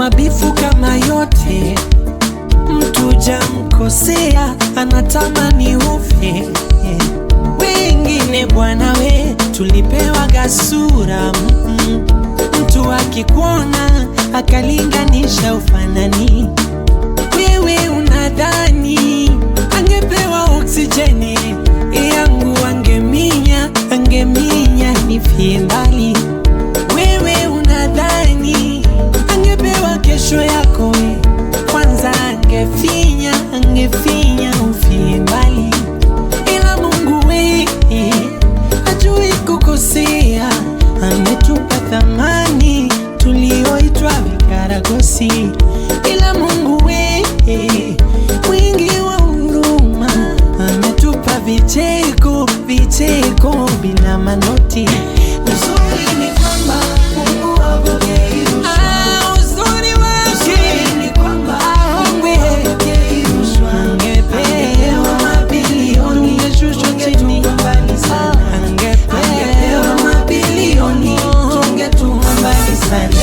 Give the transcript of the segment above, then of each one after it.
mabifu kama yote, mtu jamkosea anatamani ufe. Wengine bwana we tulipewa gasura, mtu akikuona akalinganisha ufanani. Wewe unadhani angepewa oksijeni yangu angeminya nifie mbali. Wewe unadhani angepewa kesho yako kwanza angefinya ufie mbali. Ila Mungu we hajui kukosea, ametupa thamani tulioitwa vikaragosi. Ila Mungu we mwingi wa huruma, ametupa vicheko bila manoti. Uzuri ni kwamba Mungu hapokei rushwa. Uzuri wake ni kwamba hapokei rushwa. Angepewa mabilioni tungeshushwa chini mbali sana. Angepewa mabilioni tungetua mbali sana.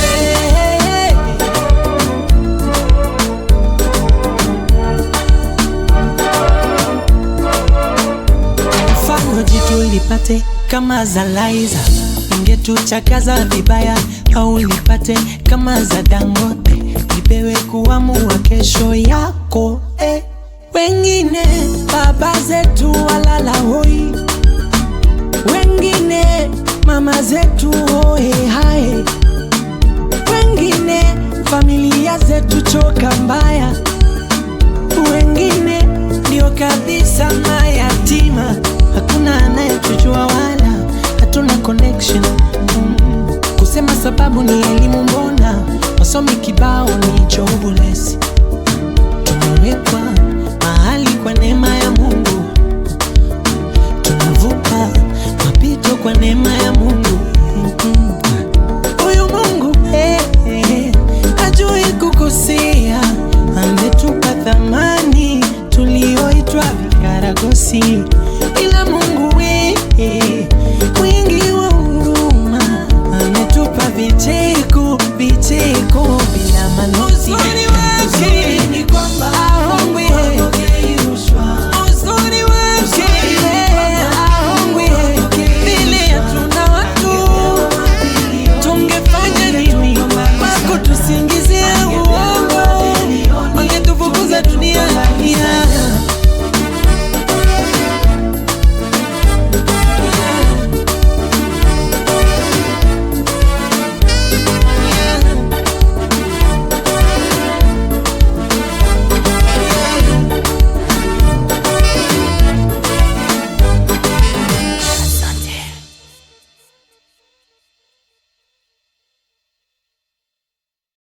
Mfano jitu lipate kama za Laiza, ingetuchakaza vibaya. Au lipate kama za Dangote, lipewe kuamua kesho yako. Wengine baba zetu walala hoi, wengine mama zetu hoe hae, wengine familia zetu choka mbaya, wengine ndio kabisa mayatima. Hakuna anayetujua wala hatuna connection. Kusema sababu ni elimu, mbona